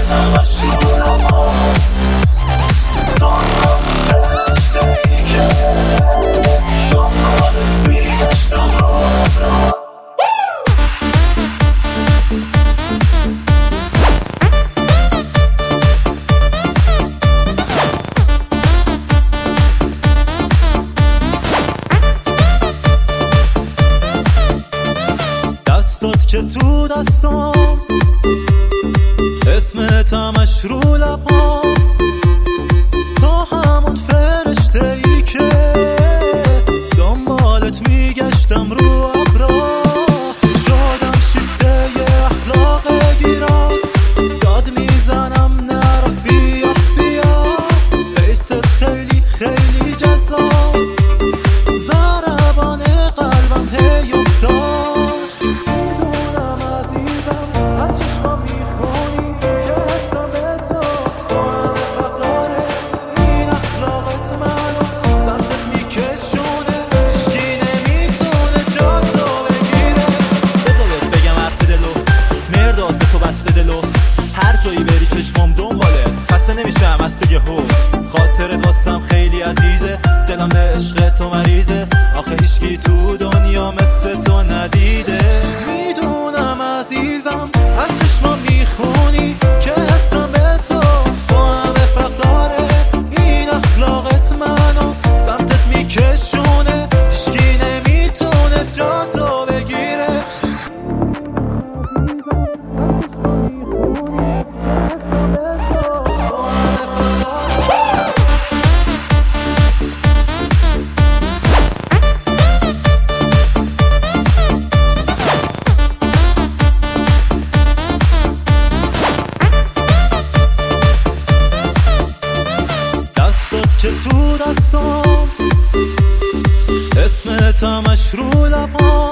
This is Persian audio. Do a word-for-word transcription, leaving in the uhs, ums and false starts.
که تو دستام اسمت همش رو لبام، تو همون فرشته ای که دنبالت میگشتم رو ابرا. شدم شیفته ی اخلاق گیرات، داد میزنم نرو بیا بیا. فیست خیلی خیلی جذاب، ضربان قلبم هی افتاد. هر جایی بری چشمام دنباله، خسته نمیشم از تو یهو. خاطرت واسم خیلی عزیزه، دلم به عشق تو مریضه. آخه هیچکی تو دنیا مثل تو ندیده. میدونم عزیزم از چشمام میخونی که حسم به تو با همه فرق داره. این اخلاقت منو سمتت میکشونه، هیچکی نمیتونه جا تو بگیره. که تو دستام اسمت همش رو لبام،